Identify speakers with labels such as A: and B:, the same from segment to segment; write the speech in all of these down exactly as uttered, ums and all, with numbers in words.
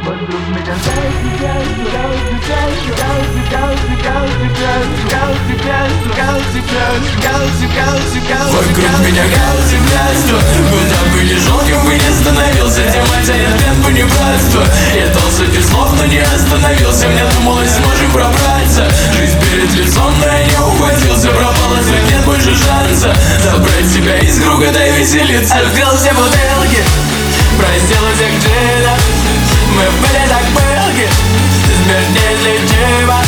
A: Вокруг меня каждый пьян, каждый пьян, каждый, каждый, каждый пьян, каждый пьян, каждый пьян, каждый, каждый, каждый.
B: Вокруг меня каждый пьянство, куда бы ни шел, кем бы ни становился, тема тянет плен понебратства. Я дал сотни слов, но не остановился, мне думалось, сможем пробраться. Жизнь перед лицом, но я не ухватился, пропало след, нет больше шанса забрать себя из круга, да и веселиться. Открыл все бутылки, простил всех джинов. Мы были так пылки, смерть неизлечима.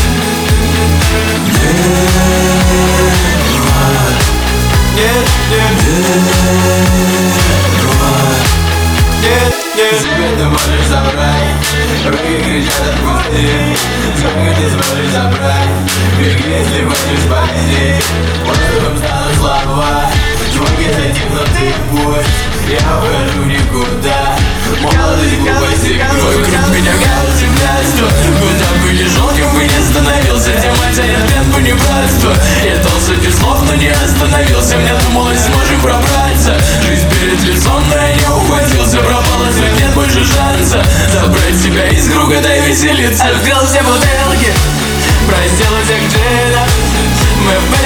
B: Нет, нет, нет, нет. Себе ты можешь забрать, руки кричат отпусти. Сколько ты сможешь забрать, беги, если хочешь спасти. Воздухом станут слова, звуки затихнут и пусть. Я ухожу никуда, молодость, глупость и грусть. Вокруг меня каждый пьянство, куда бы ни шел, кем бы ни становился, тема тянет плен понебратства. Я дал сотни слов, но не остановился, мне думалось, сможем пробраться. Жизнь перед лицом, но я не ухватился, пропало след, нет больше шанса забрать себя из круга, да и веселиться. Открыл все бутылки, простил всех джинов. Мы